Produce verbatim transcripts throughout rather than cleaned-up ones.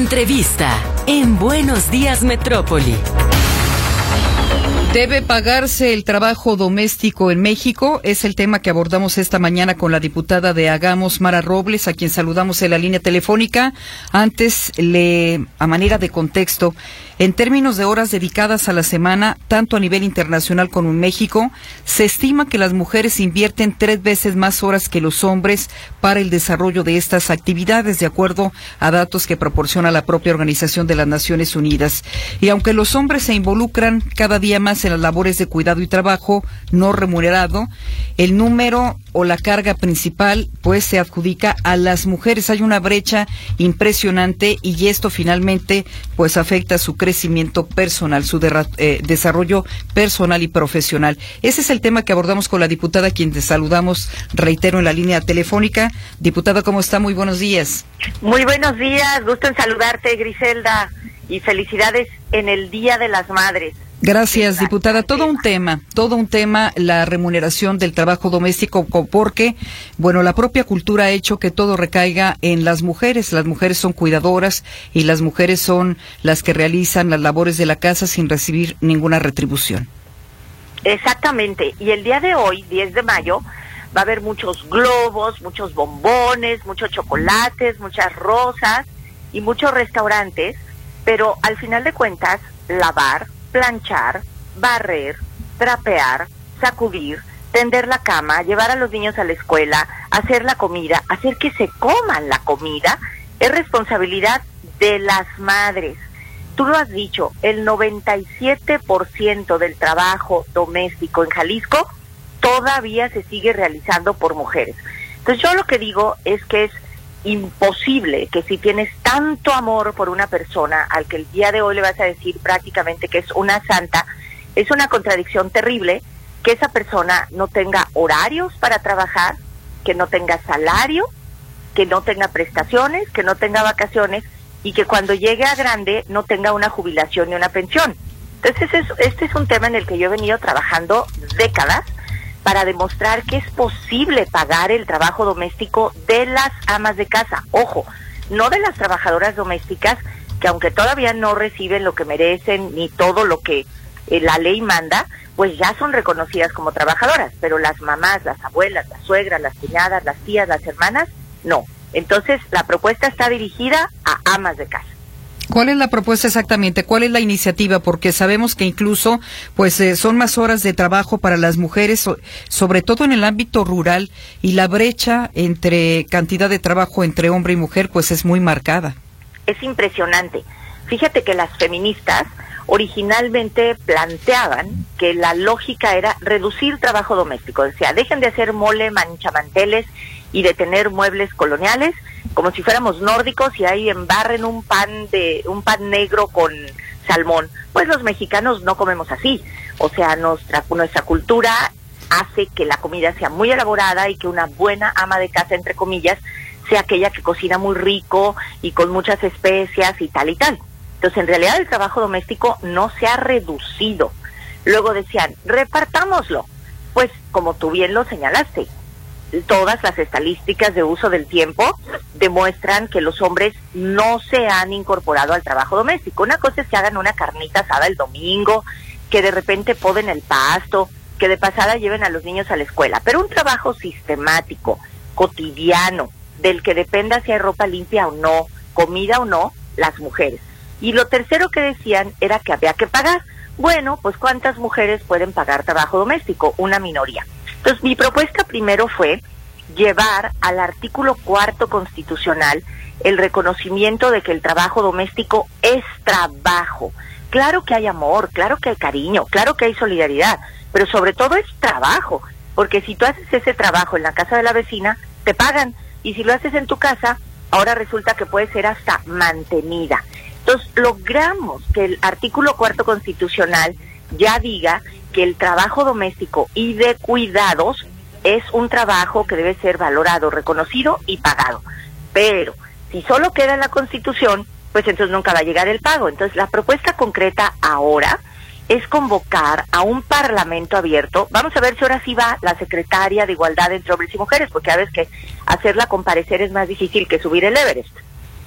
Entrevista en Buenos Días Metrópoli. ¿Debe pagarse el trabajo doméstico en México? Es el tema que abordamos esta mañana con la diputada de Hagamos, Mara Robles, a quien saludamos en la línea telefónica. Antes, le, a manera de contexto, en términos de horas dedicadas a la semana, tanto a nivel internacional como en México, se estima que las mujeres invierten tres veces más horas que los hombres para el desarrollo de estas actividades, de acuerdo a datos que proporciona la propia Organización de las Naciones Unidas. Y aunque los hombres se involucran cada día más en las labores de cuidado y trabajo no remunerado, el número o la carga principal pues se adjudica a las mujeres. Hay una brecha impresionante y esto finalmente pues afecta su crecimiento personal, su de, eh, desarrollo personal y profesional. Ese es el tema que abordamos con la diputada, a quien te saludamos, reitero, en la línea telefónica. Diputada, ¿cómo está? Muy buenos días. Muy buenos días, gusto en saludarte, Griselda, y felicidades en el Día de las Madres. Gracias, diputada. Todo un tema, todo un tema, la remuneración del trabajo doméstico, porque, bueno, la propia cultura ha hecho que todo recaiga en las mujeres. Las mujeres son cuidadoras y las mujeres son las que realizan las labores de la casa sin recibir ninguna retribución. Exactamente. Y el día de hoy, diez de mayo, va a haber muchos globos, muchos bombones, muchos chocolates, muchas rosas y muchos restaurantes, pero al final de cuentas, lavar, planchar, barrer, trapear, sacudir, tender la cama, llevar a los niños a la escuela, hacer la comida, hacer que se coman la comida, es responsabilidad de las madres. Tú lo has dicho, el noventa y siete por ciento del trabajo doméstico en Jalisco todavía se sigue realizando por mujeres. Entonces yo lo que digo es que es imposible que si tienes tanto amor por una persona al que el día de hoy le vas a decir prácticamente que es una santa, es una contradicción terrible que esa persona no tenga horarios para trabajar, que no tenga salario, que no tenga prestaciones, que no tenga vacaciones y que cuando llegue a grande no tenga una jubilación ni una pensión. Entonces es, este es un tema en el que yo he venido trabajando décadas para demostrar que es posible pagar el trabajo doméstico de las amas de casa. Ojo, no de las trabajadoras domésticas, que aunque todavía no reciben lo que merecen ni todo lo que eh, la ley manda, pues ya son reconocidas como trabajadoras, pero las mamás, las abuelas, las suegras, las cuñadas, las tías, las hermanas, no. Entonces, la propuesta está dirigida a amas de casa. ¿Cuál es la propuesta exactamente? ¿Cuál es la iniciativa? Porque sabemos que incluso pues eh, son más horas de trabajo para las mujeres, so, sobre todo en el ámbito rural, y la brecha entre cantidad de trabajo entre hombre y mujer pues es muy marcada. Es impresionante. Fíjate que las feministas originalmente planteaban que la lógica era reducir trabajo doméstico. O sea, dejen de hacer mole, manchamanteles y de tener muebles coloniales, como si fuéramos nórdicos y ahí embarren un pan de un pan negro con salmón. Pues los mexicanos no comemos así. O sea, nuestra nuestra cultura hace que la comida sea muy elaborada y que una buena ama de casa, entre comillas, sea aquella que cocina muy rico y con muchas especias y tal y tal. Entonces, en realidad el trabajo doméstico no se ha reducido. Luego decían, repartámoslo. Pues, como tú bien lo señalaste, todas las estadísticas de uso del tiempo demuestran que los hombres no se han incorporado al trabajo doméstico. Una cosa es que hagan una carnita asada el domingo, que de repente poden el pasto, que de pasada lleven a los niños a la escuela, pero un trabajo sistemático, cotidiano, del que dependa si hay ropa limpia o no, comida o no, las mujeres. Y lo tercero que decían era que había que pagar. Bueno, pues ¿cuántas mujeres pueden pagar trabajo doméstico? Una minoría. Entonces, mi propuesta primero fue llevar al artículo cuarto constitucional el reconocimiento de que el trabajo doméstico es trabajo. Claro que hay amor, claro que hay cariño, claro que hay solidaridad, pero sobre todo es trabajo, porque si tú haces ese trabajo en la casa de la vecina, te pagan, y si lo haces en tu casa, ahora resulta que puede ser hasta mantenida. Entonces, logramos que el artículo cuarto constitucional ya diga que el trabajo doméstico y de cuidados es un trabajo que debe ser valorado, reconocido y pagado. Pero si solo queda en la Constitución, pues entonces nunca va a llegar el pago. Entonces, la propuesta concreta ahora es convocar a un parlamento abierto. Vamos a ver si ahora sí va la secretaria de Igualdad entre Hombres y Mujeres, porque sabes que hacerla comparecer es más difícil que subir el Everest.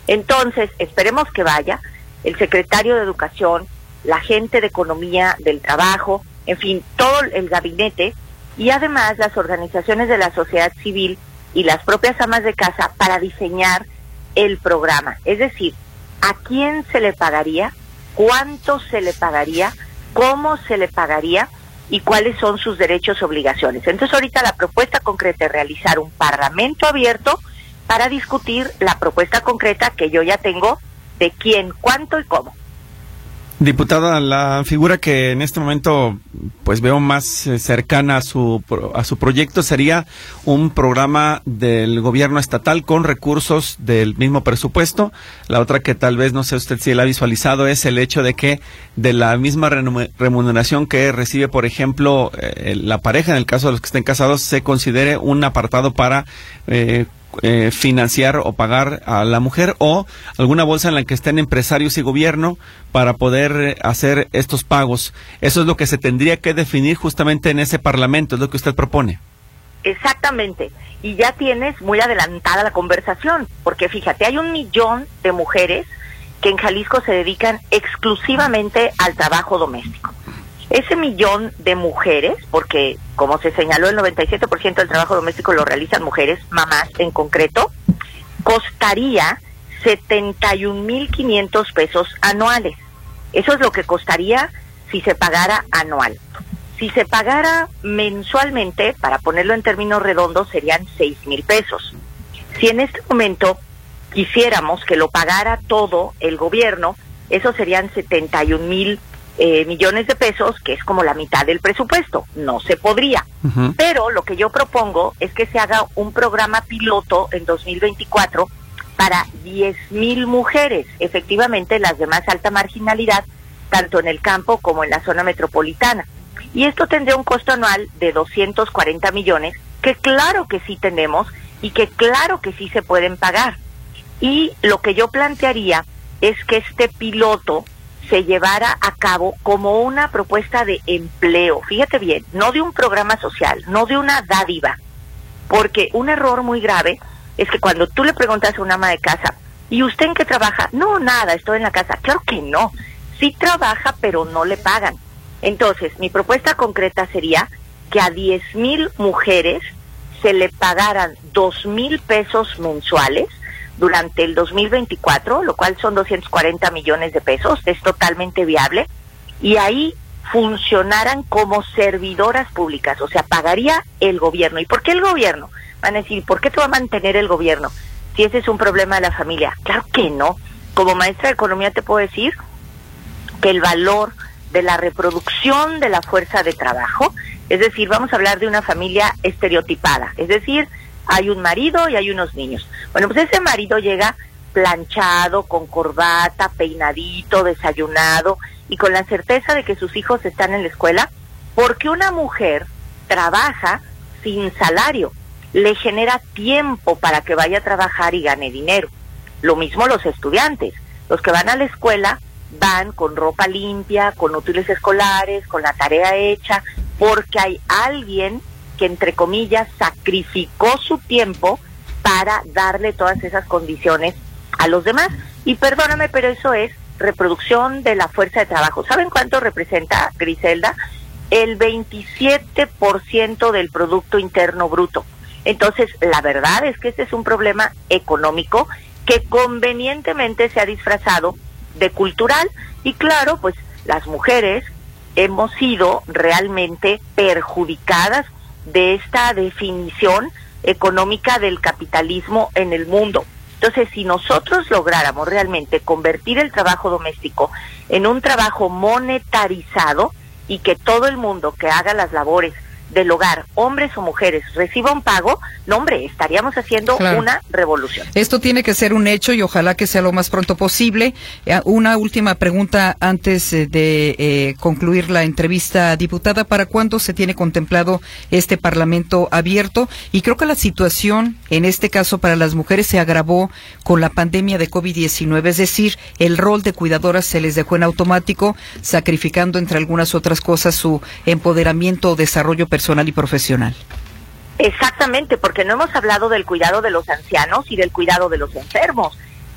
Entonces, esperemos que vaya el secretario de Educación, la gente de Economía, del Trabajo, en fin, todo el gabinete, y además las organizaciones de la sociedad civil y las propias amas de casa para diseñar el programa. Es decir, ¿a quién se le pagaría? ¿Cuánto se le pagaría? ¿Cómo se le pagaría? ¿Y cuáles son sus derechos y obligaciones? Entonces ahorita la propuesta concreta es realizar un parlamento abierto para discutir la propuesta concreta que yo ya tengo de quién, cuánto y cómo. Diputada, la figura que en este momento pues veo más eh, cercana a su a su proyecto sería un programa del gobierno estatal con recursos del mismo presupuesto. La otra que tal vez, no sé usted si la ha visualizado, es el hecho de que de la misma remuneración que recibe, por ejemplo, eh, la pareja, en el caso de los que estén casados, se considere un apartado para eh, Eh, financiar o pagar a la mujer, o alguna bolsa en la que estén empresarios y gobierno para poder eh, hacer estos pagos. Eso es lo que se tendría que definir justamente en ese parlamento, es lo que usted propone. Exactamente, y ya tienes muy adelantada la conversación, porque fíjate, hay un millón de mujeres que en Jalisco se dedican exclusivamente al trabajo doméstico. Ese millón de mujeres, porque como se señaló, el noventa y siete por ciento del trabajo doméstico lo realizan mujeres, mamás en concreto, costaría setenta y un mil quinientos pesos anuales. Eso es lo que costaría si se pagara anual. Si se pagara mensualmente, para ponerlo en términos redondos, serían seis mil pesos. Si en este momento quisiéramos que lo pagara todo el gobierno, eso serían setenta y un mil Eh, millones de pesos, que es como la mitad del presupuesto. No se podría. Uh-huh. Pero lo que yo propongo es que se haga un programa piloto en dos mil veinticuatro para diez mil mujeres, efectivamente las de más alta marginalidad, tanto en el campo como en la zona metropolitana. Y esto tendría un costo anual de doscientos cuarenta millones, que claro que sí tenemos y que claro que sí se pueden pagar. Y lo que yo plantearía es que este piloto se llevara a cabo como una propuesta de empleo, fíjate bien, no de un programa social, no de una dádiva, porque un error muy grave es que cuando tú le preguntas a una ama de casa, ¿y usted en qué trabaja? No, nada, estoy en la casa. Claro que no, sí trabaja, pero no le pagan. Entonces, mi propuesta concreta sería que a diez mil mujeres se le pagaran dos mil pesos mensuales durante el dos mil veinticuatro, lo cual son doscientos cuarenta millones de pesos, es totalmente viable, y ahí funcionaran como servidoras públicas, o sea, pagaría el gobierno. ¿Y por qué el gobierno? Van a decir, ¿por qué te va a mantener el gobierno si ese es un problema de la familia? Claro que no. Como maestra de economía te puedo decir que el valor de la reproducción de la fuerza de trabajo, es decir, vamos a hablar de una familia estereotipada, es decir, hay un marido y hay unos niños. Bueno, pues ese marido llega planchado, con corbata, peinadito, desayunado y con la certeza de que sus hijos están en la escuela, porque una mujer trabaja sin salario, le genera tiempo para que vaya a trabajar y gane dinero. Lo mismo los estudiantes, los que van a la escuela van con ropa limpia, con útiles escolares, con la tarea hecha, porque hay alguien que, entre comillas, sacrificó su tiempo para darle todas esas condiciones a los demás. Y perdóname, pero eso es reproducción de la fuerza de trabajo. ¿Saben cuánto representa, Griselda? El veintisiete por ciento del Producto Interno Bruto. Entonces, la verdad es que este es un problema económico que convenientemente se ha disfrazado de cultural. Y claro, pues las mujeres hemos sido realmente perjudicadas de esta definición económica del capitalismo en el mundo. Entonces, si nosotros lográramos realmente convertir el trabajo doméstico en un trabajo monetarizado y que todo el mundo que haga las labores del hogar, hombres o mujeres, reciba un pago, no hombre, estaríamos haciendo claro. una revolución. Esto tiene que ser un hecho y ojalá que sea lo más pronto posible. Eh, una última pregunta antes eh, de eh, concluir la entrevista, diputada. ¿Para cuándo se tiene contemplado este Parlamento abierto? Y creo que la situación, en este caso para las mujeres, se agravó con la pandemia de COVID diecinueve, es decir, el rol de cuidadoras se les dejó en automático, sacrificando entre algunas otras cosas su empoderamiento o desarrollo personal personal y profesional. Exactamente, porque no hemos hablado del cuidado de los ancianos y del cuidado de los enfermos.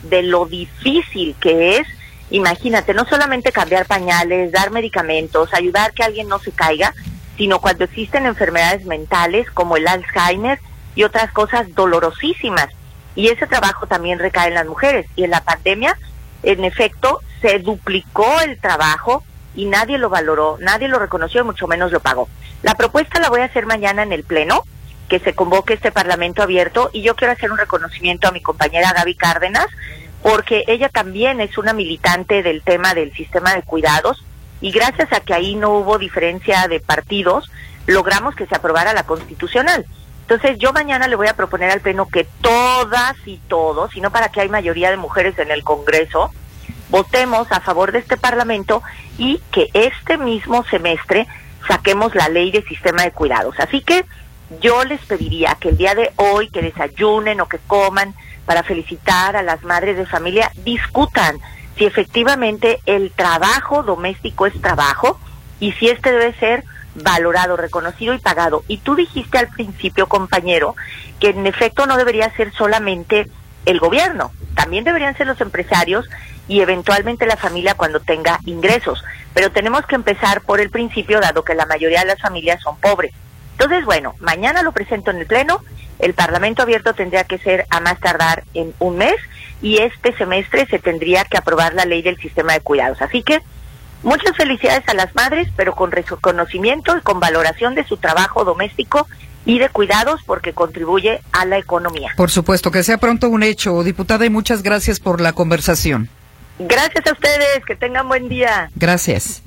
de lo difícil que es, imagínate, no solamente cambiar pañales, dar medicamentos, ayudar que alguien no se caiga, sino cuando existen enfermedades mentales como el Alzheimer y otras cosas dolorosísimas. Y ese trabajo también recae en las mujeres. Y en la pandemia, en efecto, se duplicó el trabajo y nadie lo valoró, nadie lo reconoció y mucho menos lo pagó. La propuesta la voy a hacer mañana en el Pleno, que se convoque este Parlamento abierto, y yo quiero hacer un reconocimiento a mi compañera Gaby Cárdenas, porque ella también es una militante del tema del sistema de cuidados, y gracias a que ahí no hubo diferencia de partidos, logramos que se aprobara la constitucional. Entonces yo mañana le voy a proponer al Pleno que todas y todos, y no para que hay mayoría de mujeres en el Congreso, votemos a favor de este Parlamento y que este mismo semestre saquemos la ley de sistema de cuidados. Así que yo les pediría que el día de hoy, que desayunen o que coman para felicitar a las madres de familia, discutan si efectivamente el trabajo doméstico es trabajo y si este debe ser valorado, reconocido y pagado. Y tú dijiste al principio, compañero, que en efecto no debería ser solamente el gobierno, también deberían ser los empresarios y eventualmente la familia cuando tenga ingresos. Pero tenemos que empezar por el principio, dado que la mayoría de las familias son pobres. Entonces, bueno, mañana lo presento en el Pleno, el Parlamento abierto tendría que ser a más tardar en un mes y este semestre se tendría que aprobar la ley del sistema de cuidados. Así que muchas felicidades a las madres, pero con reconocimiento y con valoración de su trabajo doméstico y de cuidados porque contribuye a la economía. Por supuesto, que sea pronto un hecho, diputada, y muchas gracias por la conversación. Gracias a ustedes, que tengan buen día. Gracias.